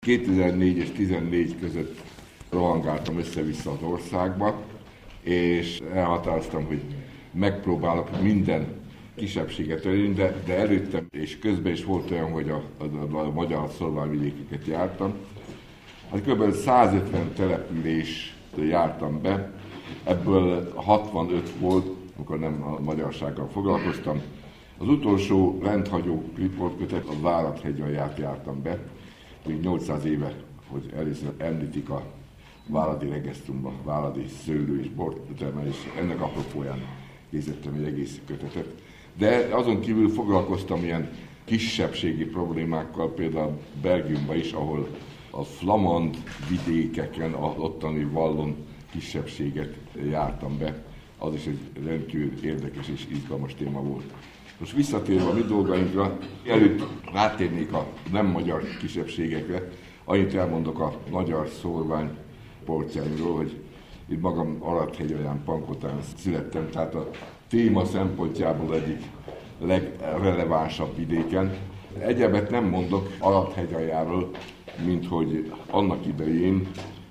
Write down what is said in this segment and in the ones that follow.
2004 és 2014 között rohangáltam össze-vissza az országba, és elhatároztam, hogy megpróbálok minden kisebbséget elérni, de előttem és közben is volt olyan, hogy a magyar szolványvidékeket jártam. Hát kb. 150 települést jártam be, ebből 65 volt, amikor nem a magyarsággal foglalkoztam. Az utolsó rendhagyó riportkötet a Várad-hegyalját jártam be, még 800 éve, hogy először említik a Váradi Regesztrumban, Váradi szőlő és bortermelés, ennek apropóján készítettem egy egész kötetet. De azon kívül foglalkoztam ilyen kisebbségi problémákkal, például Belgiumban is, ahol a flamand vidékeken, az ottani vallon kisebbséget jártam be. Az is egy rendkívül érdekes és izgalmas téma volt. Most visszatérve a mi dolgainkra, előtt rátérnék a nem magyar kisebbségekre, annyit elmondok a magyar szórvány portjáimról, hogy itt magam Alathegyalján, Pankotán születtem, tehát a téma szempontjából egyik legrelevánsabb vidéken. Egyebet nem mondok Alathegyaljáról, mint hogy annak idején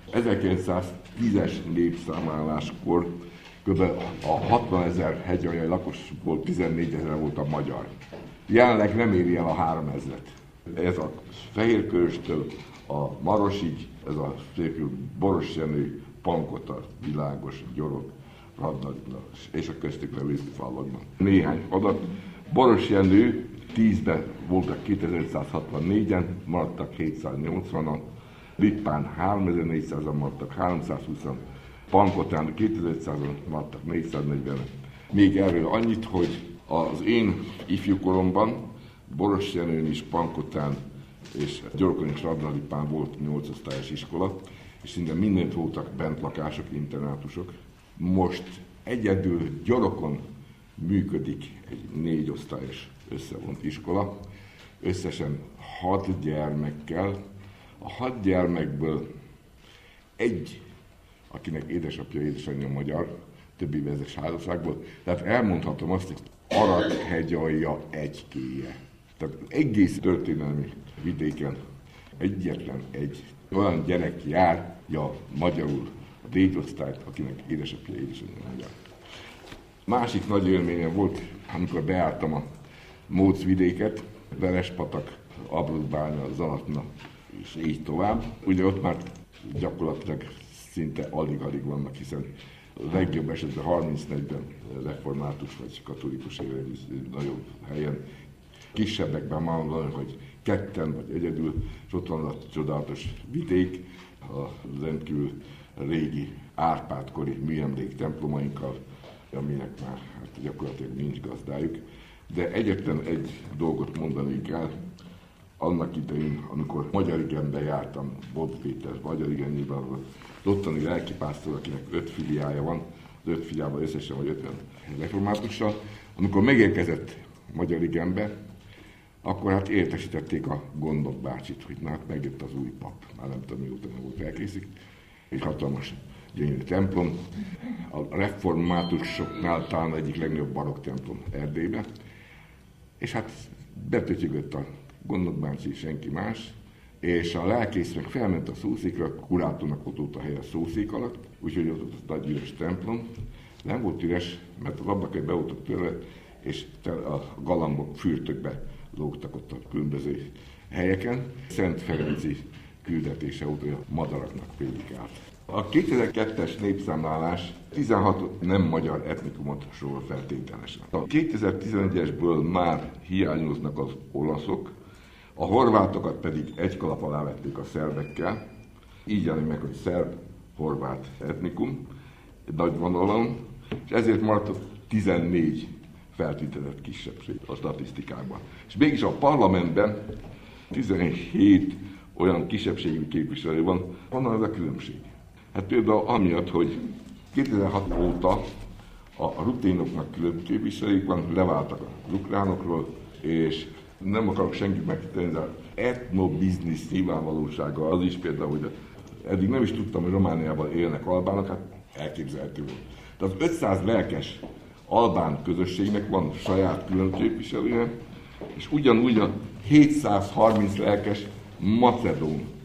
1910-es népszámláláskor kb. A 60 000 hegyaljai lakosból 14 000 volt a magyar. Jelenleg nem éri el a 3 000-et. Ez a Fehérköröstől a Marosig, ez a Borosjenő, Pankota, Világos, Gyorog, Radnagna és a köztük levő falvakban. Néhány adat. Borosjenő 10-ben voltak 2564-en, maradtak 780-an, Lippán 3400-an maradtak, 320-an, Pankotán 2500-an maradtak, 440-en. Még erről annyit, hogy az én ifjúkoromban Borosjenőn is, Pankotán és Gyorogon és Radnalippán volt 8 osztályos iskola, és szinte mindent voltak bentlakások, internátusok. Most egyedül Gyorogon működik egy 4 osztályos összevont iskola, összesen 6 gyermekkel. A 6 gyermekből egy, akinek édesapja, édesanyja magyar, többi vezes házasságból. Tehát elmondhatom azt, hogy Alathegyalja egykéje. Tehát egész történelmi vidéken egyetlen egy olyan gyerek járja magyarul a D-osztályt, akinek édesapja, édesanyja magyar. Másik nagy élményem volt, amikor bejártam a Móc vidéket, Verespatak, Abruzzbánya, Zalatna, és így tovább. Ugye ott már gyakorlatilag szinte alig-alig vannak, hiszen a legjobb esetben 30-40 református vagy katolikus él nagyobb helyen. Kisebbekben már van, hogy ketten vagy egyedül, és ott van a csodálatos vidék, a rendkívül régi Árpád-kori műemlék templomainkkal, aminek már gyakorlatilag nincs gazdájuk. De egyetlen egy dolgot mondani kell, annak idején, amikor Magyarigenbe jártam, Bot Péter Magyarigenjében, az ottani lelkipásztor, akinek 5 filiája van, az 5 filiában összesen vagy 50 reformátussal, amikor megérkezett Magyarigenbe, akkor hát értesítették a Gondok bácsit, hogy na, megjött az új pap, már nem tudom mióta nem volt elkészít, egy hatalmas gyönyörű templom, a reformátusoknál talán egyik legnagyobb barokk templom Erdélyben, és hát betötyögött a Gondok bácsi, senki más, és a lelkész meg felment a szószékra, a kurátornak ott a helye a szószék alatt, úgyhogy ott a nagy üres templom. Nem volt üres, mert az ablakai be voltak törve, és a galambok fürtökbe lógtak ott a különböző helyeken. Szent Ferenci küldetése óta a madaraknak prédikált. A 2002-es népszámlálás 16 nem magyar etnikumot sorol feltételesen. A 2011-esből már hiányoznak az olaszok, a horvátokat pedig egy kalap alá vették a szerbekkel, így jelenik meg, hogy szerb-horvát etnikum, nagy vonalon, és ezért maradt 14 feltételezett kisebbség a statisztikákban. És mégis a parlamentben 17 olyan kisebbségi képviselő van, honnan ez a különbség? Hát például amiatt, hogy 2006 óta a ruténoknak külön képviselők van, leváltak a ukránokról, és nem akarok senkit megtenni, de etnobiznisz nyilvánvalósága az is például, hogy eddig nem is tudtam, hogy Romániában élnek albánok, hát elképzelhető volt. De az 500 lelkes albán közösségnek van saját külön képviselője, és ugyanúgy a 730 lelkes macedón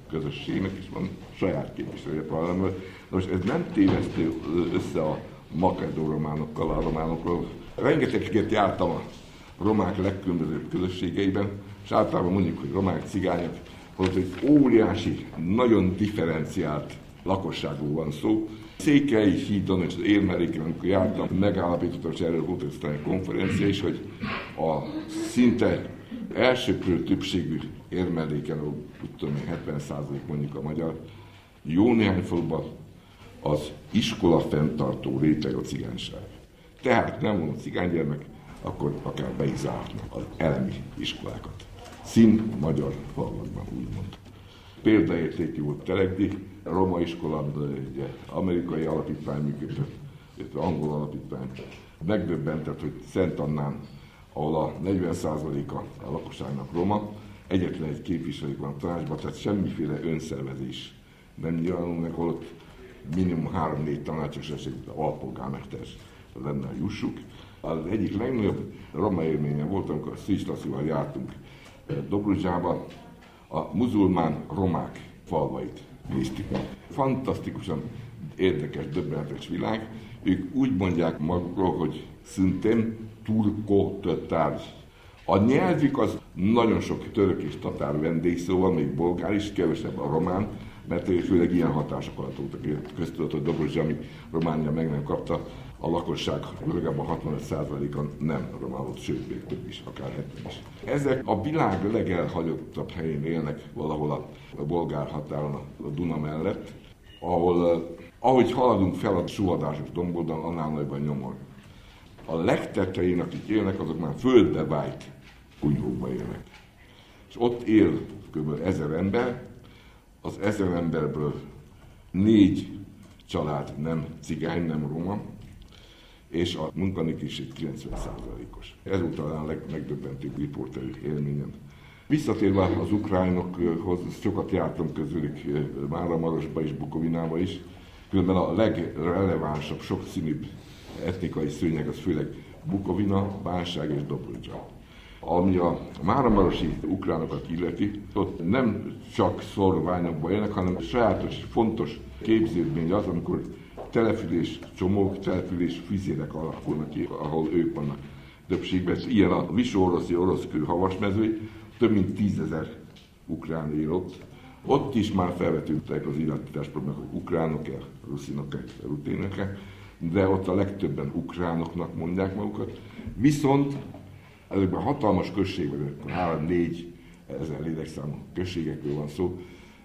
közösségnek, és van saját képviselője parlamentben. Most ez nem tévesztő össze a makedón románokkal, a románokról. Rengeteget jártam a romák legkülönbözőbb közösségeiben, és általában mondjuk, hogy romák, cigányok, holott egy óriási, nagyon differenciált lakosságról van szó. Székely hídon és az Érmelléken, amikor jártam, megállapítottam, és erről volt egy konferencia is, hogy a szinte elsőprő többségű Érmelléken, tudom én, 70% mondjuk a magyar, jó néhány faluban az iskola fenntartó réteg a cigányság. Tehát nem van a cigánygyermek, akkor akár be is zárhatnak az elemi iskolákat. Szín magyar falvakban, úgymond. Példaértékű volt Telegdi, a roma iskola, egy amerikai alapítvány működött, illetve angol alapítvány. Megdöbbentett, hogy Szent Annán, ahol a 40%-a a lakosságnak roma, egyetlen egy képviselő van a tanácsban, tehát semmiféle önszervezés nem nyilvánul meg, holott minimum 3-4 tanácsos eset, alpolgármester lenne a jussuk. Az egyik legnagyobb roma élményem volt, amikor Szűcs Lacival jártunk Dobrudzsába, a muzulmán romák falvait néztük meg. Fantasztikusan érdekes, döbbenetes világ. Ők úgy mondják magukról, hogy szintén turko-tatár. A nyelvük az nagyon sok török és tatár vendégszóval, még bolgár is, kevesebb a román, mert főleg ilyen hatások alatt voltak. Köztudott, hogy Dobrudzsa, amíg Románia meg nem kapta, a lakosság legalább 65%-a nem román volt, sőt, még több is, akár 70 is. Ezek a világ legelhagyottabb helyén élnek valahol a bolgár határon, a Duna mellett, ahol, ahogy haladunk fel a suhadásos domboldalon, annál nagyban nyomor. A legtetején, akik élnek, azok már földbe vájt kunyhókba élnek. És ott él kb. 1000 ember, az 1000 emberből 4 család nem cigány, nem roma, és a munkanélküliség 90%-os. Ez volt talán a legmegdöbbentőbb riporteri élményem. Visszatérve az ukránokhoz, sokat jártam közülük Máramarosba és Bukovinába is, különben a legrelevánsabb, sokszínűbb etnikai szőnyeg az főleg Bukovina, Bánság és Dobrudzsa. Ami a máramarosi ukránokat illeti, ott nem csak szorványokban élnek, hanem sajátos, fontos képződmény az, amikor település csomók, település füzérek alakulnak ki, ahol ők vannak többségben. Ilyen a Visó-oroszi oroszkő havasmezői, több mint 10 000 ukrán él ott. Ott is már felvetődtek az identitás problémák, hogy ukránok-e, ruszinok-e, ruténok-e, de ott a legtöbben ukránoknak mondják magukat. Viszont ezekben a hatalmas községben, 3-4 ezer lélekszámú községekről van szó,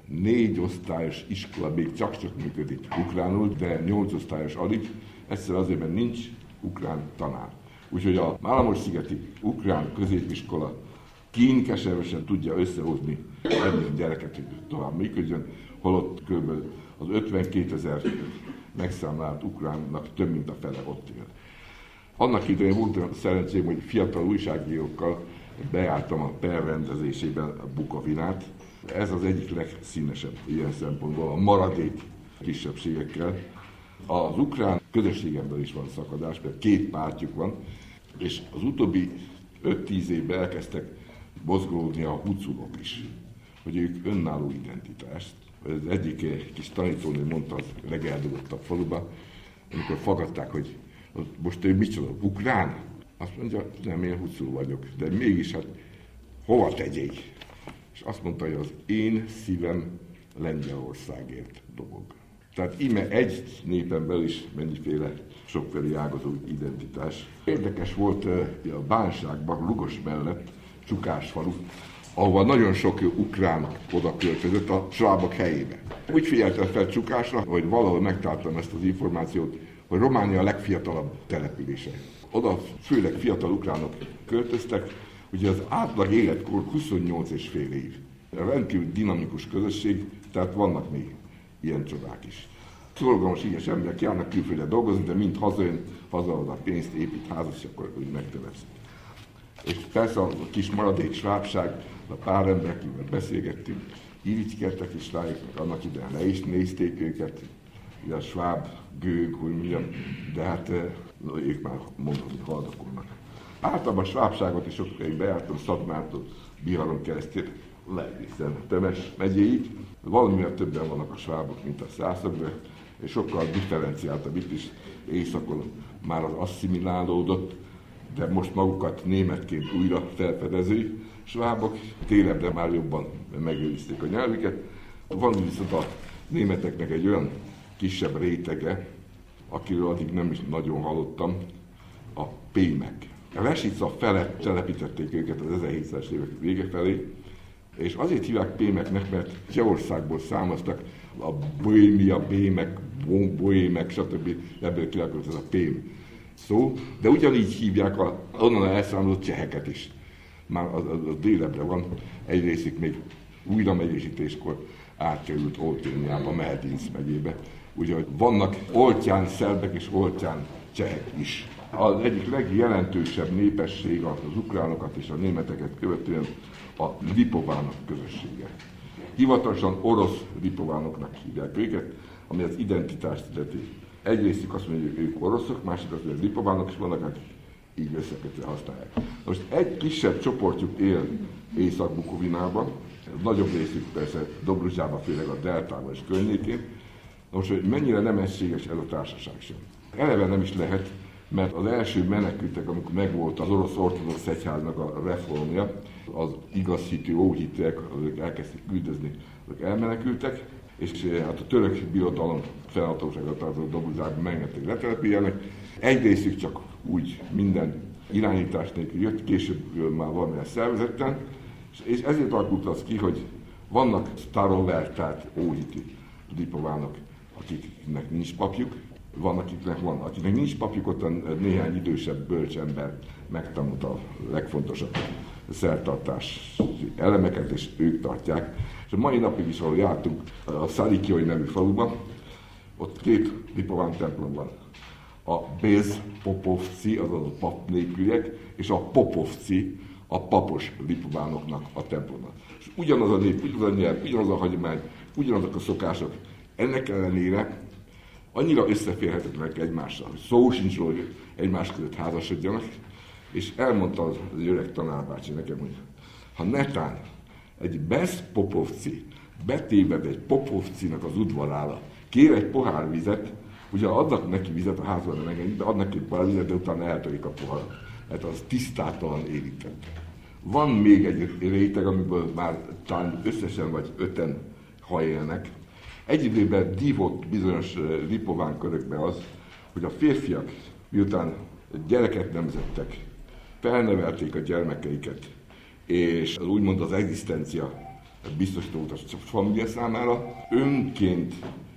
4 osztályos iskola még csak működik ukránul, de 8 osztályos alig, egyszerűen azért, mert nincs ukrán tanár. Úgyhogy a Máramaros-szigeti ukrán középiskola kínkeservesen tudja összehozni a gyereket, hogy tovább működjön, holott kb. Az 52 000 megszámlált ukránnak több mint a fele ott él. Annak idején volt olyan szerencsém, hogy fiatal újságírókkal bejártam a PER rendezésében a Bukovinát. Ez az egyik legszínesebb ilyen szempontból, a maradék kisebbségekkel. Az ukrán közösségemben is van szakadás, mert 2 pártjuk van, és az utóbbi 5-10 évben elkezdtek mozgolódni a huculok is, hogy ők önálló identitást. Az egyik kis tanítónő mondta az legeldogottabb faluba, amikor fogadták, hogy most ő micsoda, ukrán? Azt mondja, nem, én hucul vagyok, de mégis hát hova tegyék? És azt mondta, hogy az én szívem Lengyelországért dobog. Tehát íme egy népen belül is mennyiféle sokfelé ágazó identitás. Érdekes volt a Bánságban, Lugos mellett, Csukásfalu, ahova nagyon sok ukrán oda költözött a svábok helyébe. Úgy figyeltem fel Csukásra, hogy valahol megtaláltam ezt az információt, hogy Románia a legfiatalabb települése. Oda főleg fiatal ukránok költöztek, ugye az átlag életkor 28,5 év. Rendkívül dinamikus közösség, tehát vannak még ilyen csodák is. Szorgalmas ígyes emberek járnak külföldre dolgozni, de mind hazajön, hazaad a pénzt, épít házat, és akkor úgy megtelepszik. És persze a kis maradék svábság, a pár emberekkel beszélgettünk, irigykedtek is rájuk, meg annak idején le is nézték őket, ugye a sváb gőg, hogy mondjam, de hát ők már mondhatni haldakolnak. Általában a svábságot is sokáig bejártam, Szatmártól Biharon keresztül, egészen Temes megyéig. Valamivel többen vannak a svábok, mint a szászok, de és sokkal differenciáltabb itt is északon már az asszimilálódott, de most magukat németként újra felfedező svábok, télebre már jobban megőrizték a nyelvüket. Van viszont a németeknek egy olyan kisebb rétege, akiről addig nem is nagyon hallottam, a pémek. A Lesica felett telepítették őket az 1700-es évek vége felé, és azért hívják pémeknek, mert Csehországból származtak, a boémia, bémek, boémek, stb. Ebből kialakult ez a pém szó, de ugyanígy hívják onnan elszármazott cseheket is. Már az délebre van, egy részük még újra megyésítéskor átkerült Olténiába, Mehedinc megyébe. Úgyhogy vannak oltján szerbek és oltján csehek is. Az egyik legjelentősebb népesség az ukránokat és a németeket követően a lipovánok közössége. Hivatalosan orosz lipovánoknak hívják őket, ami az identitást illeti. Egyrészük azt mondja, hogy ők oroszok, másik azt mondja, hogy lipovánok, és vannak, akik így összekötve használják. Most egy kisebb csoportjuk él Észak-Bukovinában, nagyobb részük persze Dobruzsában, főleg a deltában és környékén. Most, hogy mennyire nemességes ez a társaság sem. Eleve nem is lehet, mert az első menekültek, amikor megvolt az orosz ortodox egyháznak a reformja, az igaz hitű, óhitűek, azok elkezdték küldözni, azok elmenekültek, és hát a török birodalom fennhatósága tartozó Dobruzsában megengedték letelepüljenek. Egy részük csak úgy minden irányítás nélkül jött, később már valamilyen szervezetten, és ezért alakult az ki, hogy vannak starover, tehát óhitű lipovánok, akiknek nincs papjuk, van, akiknek van. Akiknek nincs papjuk, ott néhány idősebb bölcsember megtanult a legfontosabb szertartási elemeket, és ők tartják. És a mai napig is, ahol jártunk a Szalikioi nevű faluban, ott két lipován templom van. A Béz Popovci, azaz a pap népűek, és a Popovci, a papos lipovánoknak a temploma. És ugyanaz a nép, ugyanaz a nyelv, ugyanaz a hagyomány, ugyanazok a szokások. Ennek ellenére annyira összeférhetetlenek egymással, hogy szó sincs róla, hogy egymás között házasodjanak, és elmondta az öreg tanárbácsi nekem, hogy ha netán egy Béz Popovci betéved egy Popovcinak az udvarára, kér egy pohár vizet, ugye adnak neki vizet a házban, nem engedni, de adnak neki pohár vizet, de utána eltörik a poharat, mert az tisztátalan érintett. Van még egy réteg, amiből már talán összesen vagy 5-en hajélnek. Egy időben dívott bizonyos lipován körökbe az, hogy a férfiak, miután gyereket nemzettek, felnevelték a gyermekeiket, és az úgymond az egzisztencia biztosított a família számára, önként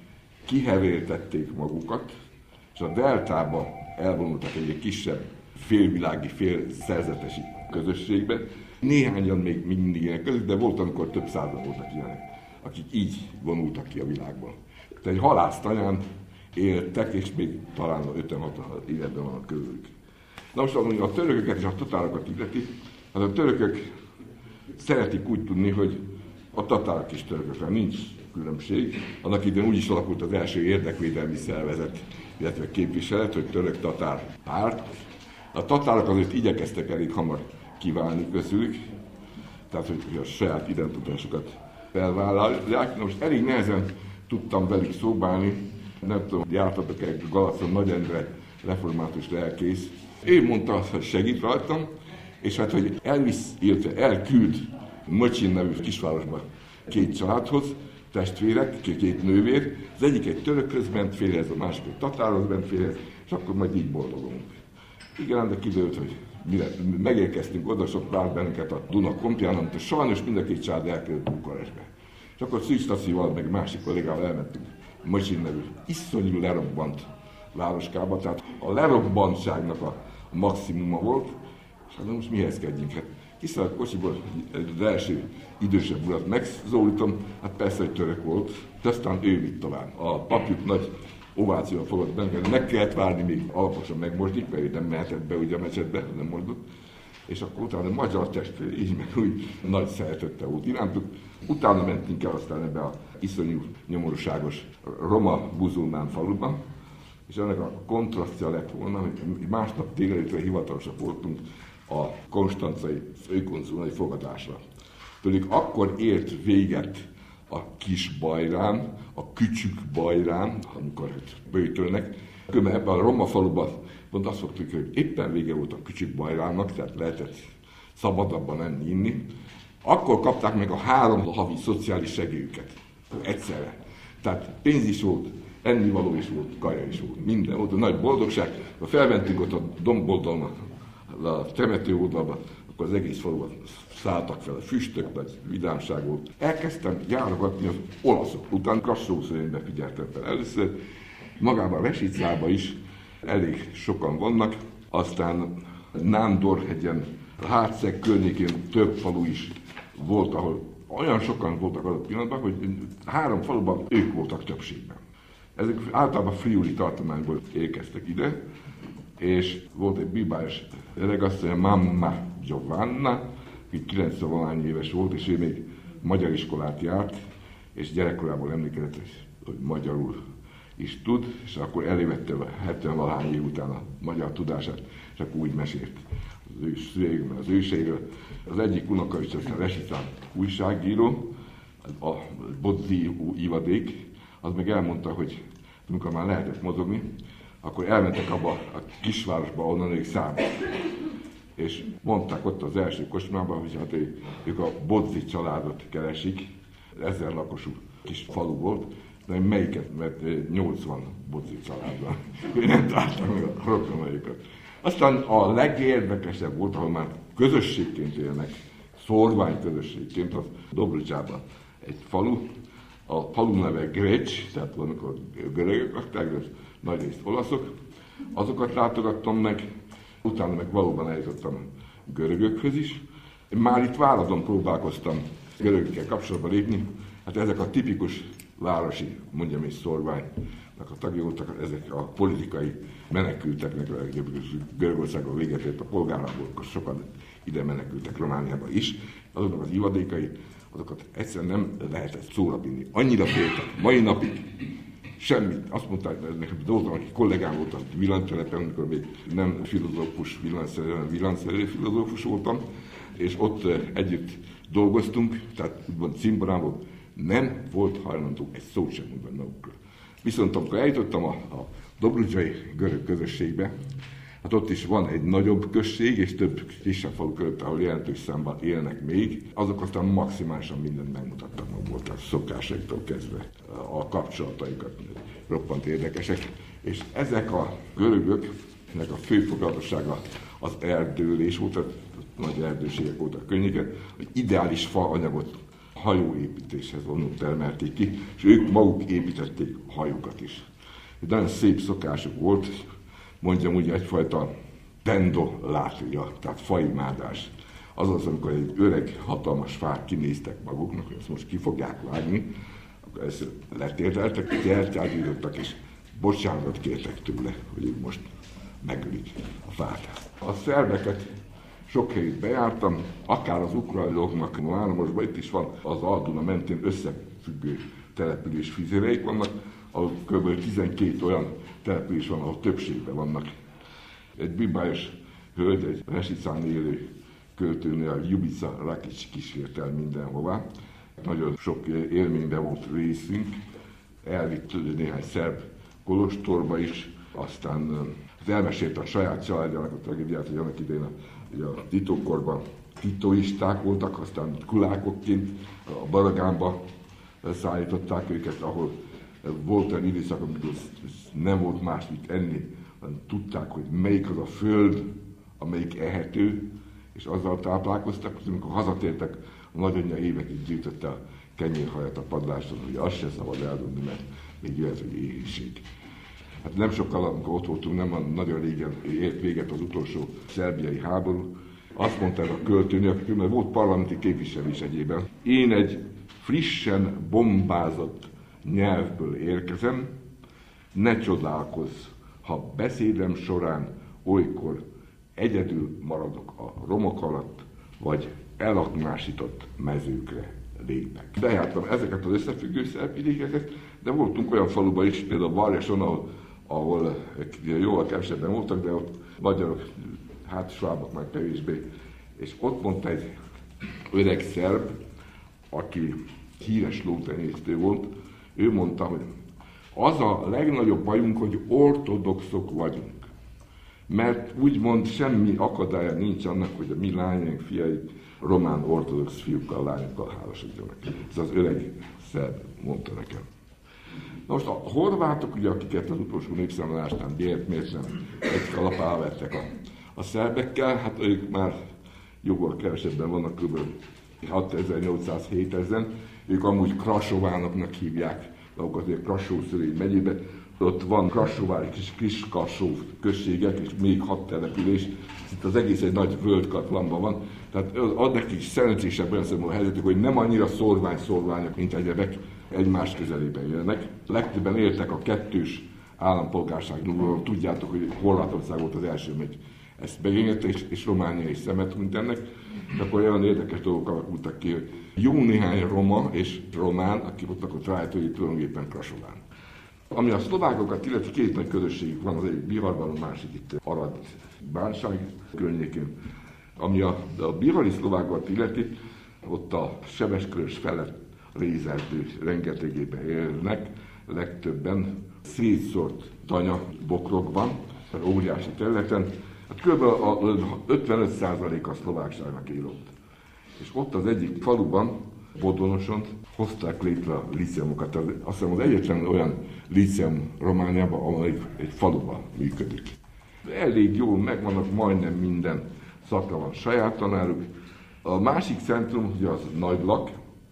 kihevéltették magukat, és a deltába elvonultak egy kisebb félvilági, félszerzetesi közösségbe. Néhányan még mindig ilyenek között, de volt, amikor több százan voltak ilyenek, akik így vonultak ki a világban. Tehát egy halásztanyán éltek, és még talán 5-6 életben vannak közülük. Na most a törököket és a tatárokat illeti, az a törökök szeretik úgy tudni, hogy a tatárok és törökökre nincs különbség. Annak idején úgy is alakult az első érdekvédelmi szervezet, illetve képviselet, hogy török-tatár párt. A tatárok azért igyekeztek elég hamar kiválni közülük, tehát hogy a saját identitásukat felvállalják. Most elég nehezen tudtam velük szóbálni, nem tudom, jártatok-e Galacon Nagy Endre református lelkész. Ő mondta, hogy segít rajtam, és hát, hogy elvisz, illetve elküld Möcsin nevű kisvárosba 2 családhoz, testvérek, 2 nővér, az egyik egy törökhöz ment férjhez, a másik egy tatárhoz ment férjhez, és akkor majd így boldogulunk. Igen, de kiderült, hogy mire megérkeztünk oda, sok várt bennünket a Duna kompján, amit sajnos mind a 2 család elkerült Bukarestbe. És akkor Szűcs Tacival, meg másik kollégával elmentünk Möcsin nevű iszonyú lerobbant városkába, tehát a lerobbantságnak a maximuma volt, és hát most mihez kezdjünk? Hát kiszállt kocsiból, az első idősebb urat megszólítom, hát persze, hogy török volt, de aztán ő vitt tovább. A papjuk nagy ovációval fogott bennünket, meg kellett várni, még alaposan megmosdik, mert ő nem mehetett be ugye a mecsetbe, nem mosdott. És akkor utána a magyar testvér így meg úgy nagy szeretettel volt irántuk. Utána mentünk el aztán ebbe a iszonyú nyomorúságos roma muzulmán faluba, és ennek a kontrasztja lett volna, hogy másnap délelőtre hivatalosak voltunk a konstancai főkonzulai fogadásra. Tőlük akkor ért véget a kis bajrám, a kücsük bajrám, amikor böjtölnek. Különben ebben a roma faluban pont azt mondtuk, hogy éppen vége volt a kücsük bajrámnak, tehát lehetett szabadabban enni, inni. Akkor kapták meg a 3 havi szociális segélyüket egyszerre. Tehát pénz is volt, ennivaló is volt, kaja is volt, minden volt, a nagy boldogság. Ha felmentünk ott a domboldalon, a temető oldalba, akkor az egész faluban szálltak fel a füstök, nagy vidámság volt. Elkezdtem járogatni az olaszok után, Kassó-Szörénybe figyeltem fel először, magában a Resicában is elég sokan vannak, aztán Nándorhegyen, a Hátszeg környékén több falu is volt, ahol olyan sokan voltak adott pillanatban, hogy 3 faluban ők voltak többségben. Ezek általában Friuli tartományból érkeztek ide, és volt egy bíbályos öregasszony, Mamma Giovanna, aki 90-valány éves volt, és ő még magyar iskolát járt, és gyerekkorából emlékezett, hogy magyarul is tud, és akkor elévette a 70-valány év után a magyar tudását, és akkor úgy mesélt az őseiről. Az egyik unoka is a Resicán újságíró, a Bodzi ivadék, az meg elmondta, hogy amikor már lehetett mozogni, akkor elmentek abba a kisvárosba, onnan ők származtak. És mondták ott az első kocsmában, hogy hát ők a Bodzi családot keresik, 1000 lakosú kis falu volt, de melyiket, mert 80 Bodzi család van. Ők nem találtak meg a rokonaikat. Aztán a legérdekesebb volt, ahol már közösségként élnek, szórvány közösségként, az Dobrudzsában egy falu. A falu neve Grecs, tehát valamikor görögök lakták, de nagyrészt olaszok. Azokat látogattam meg, utána meg valóban eljutottam görögökhöz is. Már itt Váradon próbálkoztam görögökkel kapcsolatba lépni. Hát ezek a tipikus városi, mondjam is, szórványnak a tagja voltak, ezek a politikai menekülteknek, Görögországon véget ért a polgárháború, akkor sokan ide menekültek Romániába is. Azoknak az ivadékai, azokat egyszerűen nem lehetett szóra vinni. Annyira féltek, mai napig semmit. Azt mondták, hogy nekem dolgoztam, aki kollégám volt a villanytelepen, amikor még nem filozófus, villanyszerelő filozófus voltam, és ott együtt dolgoztunk, tehát úgymond cimborámból nem volt hajlandó egy szót sem mondani magukról. Viszont amikor eljutottam a dobrudzsai görög közösségbe, hát ott is van egy nagyobb község, és több kisebb falu között, ahol jelentős számban élnek még, azok aztán maximálisan mindent megmutattak maguk a szokásaiktól kezdve, a kapcsolataikat, roppant érdekesek. És ezek a görögöknek a fő foglalatossága az erdőlés volt, tehát nagy erdőségek voltak környéken, hogy ideális faanyagot hajóépítéshez onnan termelték ki, és ők maguk építették a hajókat is. Egy nagyon szép szokásuk volt, mondjam úgy, egyfajta pendolátria, tehát faimádás. Azaz, amikor egy öreg, hatalmas fát kinéztek maguknak, hogy ezt most ki fogják vágni, akkor ezt letérdeltek, gyertyát gyűjtöttek, és bocsánatot kértek tőle, hogy ők most megölik a fát. A szerbeket sok helyét bejártam, akár az ukrajnoknak a városban, itt is van az Al-Duna mentén összefüggő település fűzéreik vannak, ahol kb. 12 olyan település van, ahol többségben vannak. Egy bibályos hölgy, egy Resicán élő költőnél, a Ljubica Rakic kísért el mindenhová. Nagyon sok élményben volt részünk, elvitt néhány szerb kolostorba is, aztán elmesélte a saját családjának a tragédiát, hogy annak idején a titokkorban titoisták voltak, aztán kulákokként a Baragánba szállították őket, ahol volt olyan időszak, amikor nem volt más mit enni, hanem tudták, hogy melyik az a föld, amelyik ehető, és azzal táplálkoztak, és amikor hazatértek, a nagyanyja évekig gyűjtötte a kenyérhajat a padláson, hogy azt se szabad eldobni, mert még jöhet, hogy éhínség. Hát nem sokkal, amikor ott voltunk, nem nagyon régen ért véget az utolsó szerbiai háború, azt mondta ez a költőnő, aki mert volt parlamenti képviselő is egyében. Én egy frissen bombázott nyelvből érkezem, ne csodálkozz, ha beszédem során olykor egyedül maradok a romok alatt, vagy elakmásított mezőkre lépek. Bejártam ezeket az összefüggő szervidékeket, de voltunk olyan faluban is, például Varjason, ahol jóval kevesebben voltak, de ott magyarok, hát svábok már kevésbé, és ott mondta egy öreg szerb, aki híres lótenyésztő volt, ő mondta, hogy az a legnagyobb bajunk, hogy ortodoxok vagyunk. Mert úgymond semmi akadálya nincs annak, hogy a mi lányaink, fiaik román ortodox fiúkkal, lányokkal házasodjanak. Ez az öreg szerb mondta nekem. Na most a horvátok, ugye, akiket az utolsó népszámlálásnál bértmérten egy kalapára vettek a szerbekkel, hát ők már jóval kevesebben vannak, kb. 6800-7000, ők amúgy Krasovának hívják magukat, Krassó-Szörény megyébe. Ott van Krassóvári és Kis-Kassó községek, és még 6 település. Itt az egész egy nagy völgykartlanban van. Tehát ad nekik szerencsésebb olyan szemben a helyzetük, hogy nem annyira szórványok, mint egyebek, egymás közelében élnek. Legtöbben éltek a kettős állampolgárságról. Tudjátok, hogy Horvátország volt az első, még ezt megengedte, és Románia is szemet hunyt ennek. És akkor olyan érdekes dolgok alakultak ki, hogy jó néhány roma és román, akik ott rájtői tulajdonképpen Krasován. Ami a szlovákokat illeti, két nagy közösségük van, az egyik Biharban, a másik itt Arad, Bánság környékén. Ami a bihari szlovákokat illeti, ott a Sebeskörös felett rézeltő rengetegében élnek, legtöbben szétszórt tanya bokrokban, óriási területen. Hát kb. 55% a szlovákságnak él ott. És ott az egyik faluban, Bodonoson hozták létre a líceumokat. Azt hiszem az egyetlen olyan líceum Romániában, amely egy faluban működik. Elég jól megvannak, majdnem minden szakra van saját tanáruk. A másik centrum ugye az Nagylak,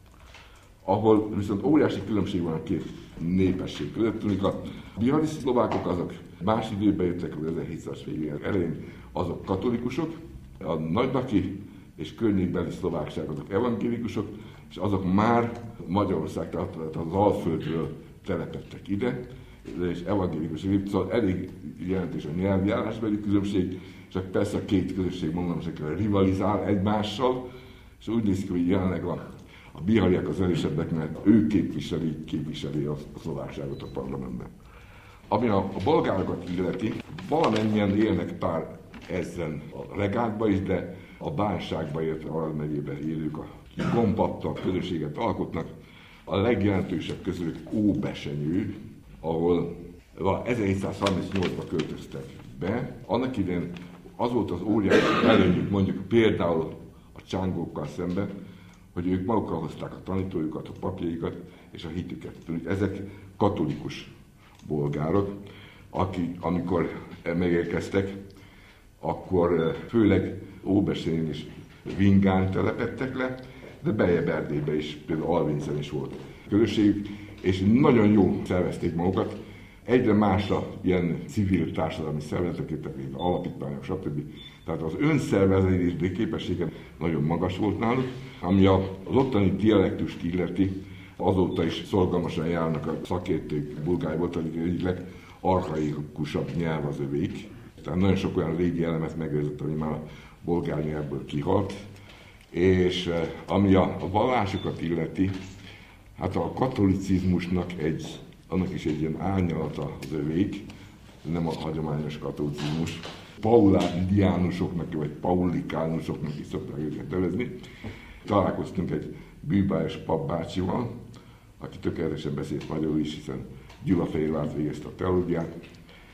ahol viszont óriási különbség van a két népesség között. A bihari szlovákok azok más időben jöttek, az 1700-as végén elején, azok katolikusok, a nagylaki és környékbeli szlovákság azok evangélikusok, és azok már Magyarország, tehát az Alföldről telepedtek ide, és evangélikus, szóval elég jelentős a nyelvi állásbeli különbség, csak persze a két közösség, mondom, hogy rivalizál egymással, és úgy néz ki, hogy jelenleg a bihariak az erősebbek, mert ő képviseli a szlovákságot a parlamentben. Ami a bolgárokat illeti, valamennyien élnek pár ezren a Regákban is, de a Bánságban, illetve Arad megyében élők, akik kompaktabb közösséget alkotnak. A legjelentősebb közülük Óbesenyő, ahol 1738-ban költöztek be. Annak idején az volt az óriási előnyük, mondjuk például a csángókkal szemben, hogy ők magukkal hozták a tanítójukat, a papjaikat és a hitüket. Ezek katolikus bolgárok, akik amikor megérkeztek, akkor főleg Óbesenyőn és Vingán telepedtek le, de beljebb Erdélyben is, például Alvincen is volt közösségük, és nagyon jó szervezték magukat. Egyre másra ilyen civil társadalmi szervezetek, alapítványok, stb. Tehát az önszerveződési képessége nagyon magas volt náluk, ami az ottani dialektust illeti, azóta is szorgalmasan járnak a szakértők Bulgáriából, tehát egyik legarchaikusabb nyelv az övék. Tehát nagyon sok olyan régi elemet megőrzött, ami már a bolgár nyelvből kihalt. És ami a vallásokat illeti, hát a katolicizmusnak annak is egy ilyen árnyalata az övék, nem a hagyományos katolicizmus. Pauliánusoknak, vagy paulikánusoknak is szokták őket nevezni. Találkoztunk egy bűbályos papbácsival, aki tökéletesen beszélt magyarul is, hiszen Gyulafehérvárt végezte a teológiát,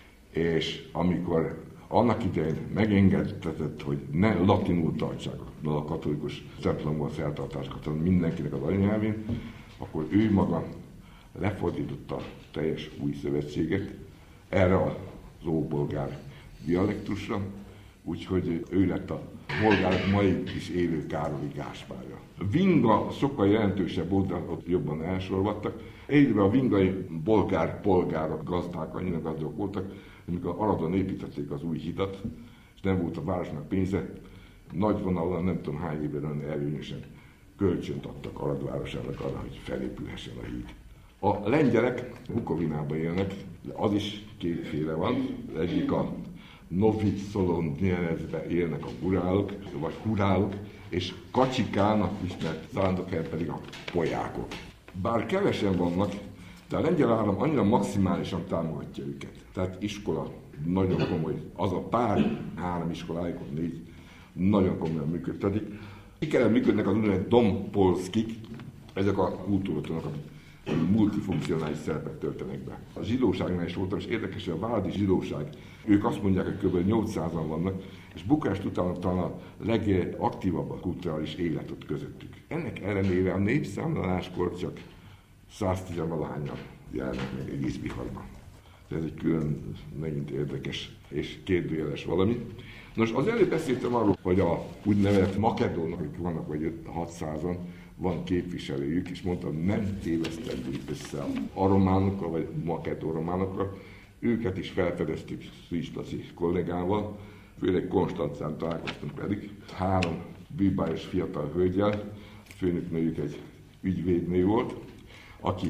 és amikor annak idején megengedtetett, hogy ne latinul tartsák a katolikus templomban szertartásokat, hanem mindenkinek az anyanyelvén, akkor ő maga lefordította a teljes új szövetséget erre az óbolgár dialektusra, úgyhogy ő lett a bolgárok mai is élő Károli Gáspárja. Vinga sokkal jelentősebb volt, ott jobban elsorvattak. Egyre a vingai bolgár polgárok gazdák annyira gazdagok voltak, amikor Aradon építették az új hidat, és nem volt a városnak pénze, nagy vonalon nem tudom hány évben előnyösen kölcsönt adtak Arad városának arra, hogy felépülhessen a híd. A lengyelek Bukovinában élnek, de az is kétféle van. Egyik a Novi Szolon nyelvben élnek a gurálok, vagy hurálok, és Kacsikának ismert szándokhelyen pedig a polyákok. Bár kevesen vannak, de a lengyel állam annyira maximálisan támogatja őket. Tehát iskola nagyon komoly, az a pár 3 iskolájuk, 4 nagyon komolyan működtetik. Sikerrel működnek az úgynevezett dompolszkik, ezek a kultúrotlanok, multifunkcionális szerepet töltenek be. A zsidóságnál is voltam, és érdekes, hogy a váradi zsidóság, ők azt mondják, hogy kb. 800-an vannak, és Bukarest után talán a legaktívabb a kulturális élet ott közöttük. Ennek ellenére a népszámláláskor csak 110-valahányan jelennek meg egész Biharban. Ez egy külön, megint érdekes és kérdőjeles valami. Nos, az előbb beszéltem arról, hogy a úgynevezett makedónok, akik vannak, vagy 600-an, van képviselőjük, és mondtam, nem tévesztettük össze a románokkal, vagy makedó románokkal. Őket is felfedeztük Szűcs Laci kollégával, főleg Konstancán találkoztunk pedig. 3 bűbályos fiatal hölgyel, főnöknőjük egy ügyvédnő volt, aki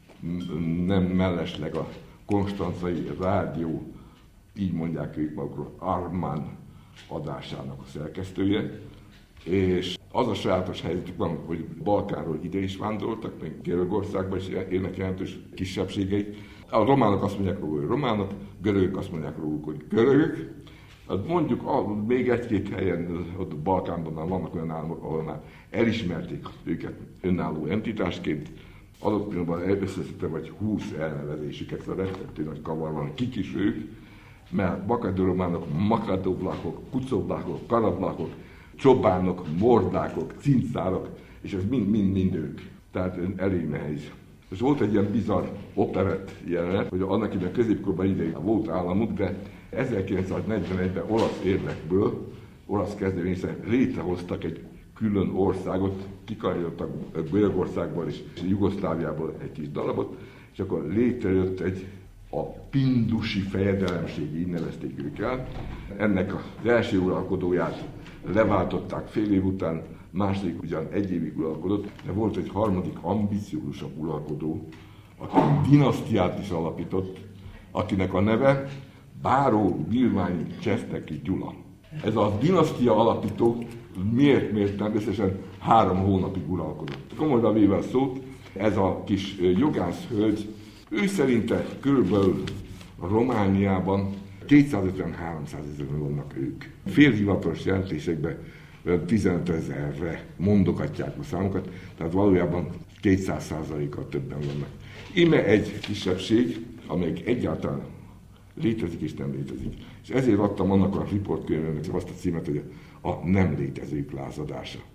nem mellesleg a konstancai rádió, így mondják ők magukról, Armán adásának a szerkesztője, és az a sajátos helyzetük van, hogy Balkánról ide is vándoroltak, meg Görögországban is élnek jelentős kisebbségeik. A románok azt mondják róluk, hogy románok, görögök azt mondják róluk, hogy görögök. Mondjuk még egy-két helyen, ott Balkánban vannak olyan államok, ahol már elismerték őket önálló entitásként. Adott pillanatban összeszedtem vagy 20 elnevezésüket, szóval rettető nagy kavar van, kik is ők, mert makedó-románok, makadovlákok, kucovlákok, karablákok, csobánok, mordákok, cincárok, és ez mind ők. Tehát elég nehéz. És volt egy ilyen bizarr operett jelenet, hogy annak idején középkorban ideig volt államuk, de 1941-ben olasz érdekből, olasz kezdeményezésen létrehoztak egy külön országot, kikanyarodtak Görögországból és Jugoszláviából egy kis darabot, és akkor létrejött a pindusi fejedelemség, így nevezték ők el. Ennek az első uralkodóját leváltották fél év után, második ugyan 1 évig uralkodott, de volt egy harmadik ambiciózusabb uralkodó, aki dinasztiát is alapított, akinek a neve Báró Bilványi Cseszteki Gyula. Ez a dinasztia alapító miért nem, összesen 3 hónapig uralkodott. Komolyan véve a szót, ez a kis jogászhölgy, ő szerinte körülbelül Romániában 250-300 ezeren vannak ők. Félhivatalos jelentésekben 15 000-re mondogatják a számokat, tehát valójában 200%-kal többen vannak. Íme egy kisebbség, amelyik egyáltalán létezik és nem létezik. És ezért adtam annak a riportkönyvnek azt a címet, hogy a nem létezők lázadása.